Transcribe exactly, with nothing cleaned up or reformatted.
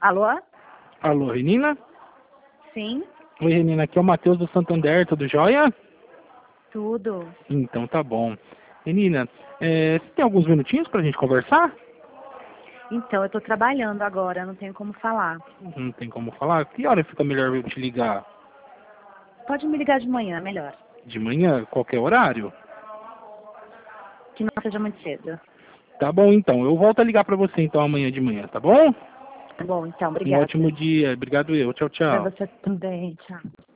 Alô? Alô, Renina? Sim, Oi, Renina, aqui é o Matheus do Santander, tudo jóia? tudo. Então tá bom. Renina, é, você tem alguns minutinhos pra gente conversar? Então, eu tô trabalhando agora, não tenho como falar. Não tem como falar? Que hora fica melhor eu te ligar? Pode me ligar de manhã, melhor. De manhã, qualquer horário? Que não seja muito cedo. Tá bom então, eu volto a ligar pra você então amanhã de manhã, tá bom? Tá bom, então, Um obrigada. ótimo dia, obrigado eu, tchau, Pra tchau. você também, tchau.